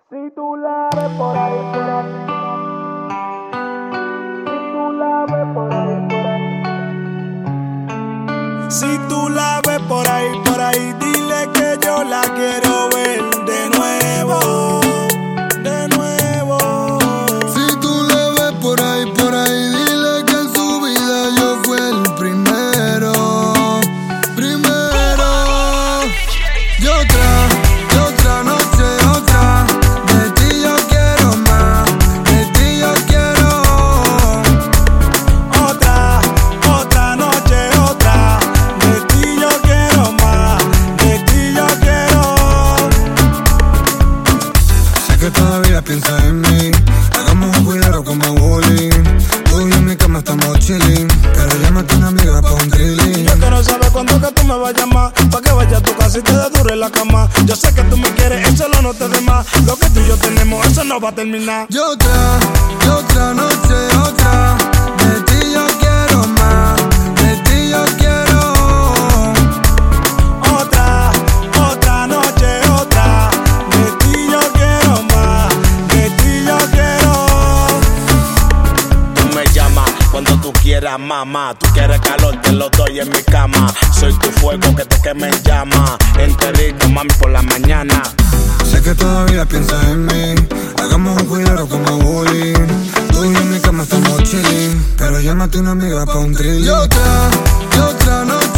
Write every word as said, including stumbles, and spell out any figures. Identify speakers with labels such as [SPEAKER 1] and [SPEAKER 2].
[SPEAKER 1] Si tú la ves por ahí, por ahí. Si tú la ves por ahí, por ahí.
[SPEAKER 2] Si tú la ves por ahí, por ahí, dile que yo la quiero ver de nuevo, de nuevo.
[SPEAKER 3] Si tú la ves por ahí, por ahí, dile que en su vida yo fui el primero, primero. Y otra, y otra noche, otra. De ti yo quiero más, de ti yo quiero.
[SPEAKER 2] Otra, otra noche, otra. De ti yo quiero más, de ti yo quiero.
[SPEAKER 3] Sé que todavía piensas en mí. Hagamos un cuidado como bowling. Tú y en mi cama estamos chilling. Pero llámate una amiga pa' un drilling.
[SPEAKER 2] Yo quiero saber cuándo que tú me vas a llamar, pa' que vaya a tu casa y te dé duro en la cama. Yo sé que tú me quieres, eso no te dé más. Lo que tú y yo tenemos, eso no va a terminar.
[SPEAKER 3] Y otra, y otra noche, otra. De ti yo quiero más, de ti yo quiero.
[SPEAKER 2] Otra, otra noche, otra. De ti yo quiero más, de ti yo quiero.
[SPEAKER 4] Tú me llamas cuando tú quieras, mamá. Tú quieres calor, te lo doy en mi cama. Soy tu fuego que te queme en llama. Enterito, mami, por la mañana.
[SPEAKER 3] Sé que todavía piensas en mí. Hagamos un cuidado como bowling. Tú y en mi cama estamos chilling. Pero llámate una amiga pa' un trilling. Y otra, y otra noche.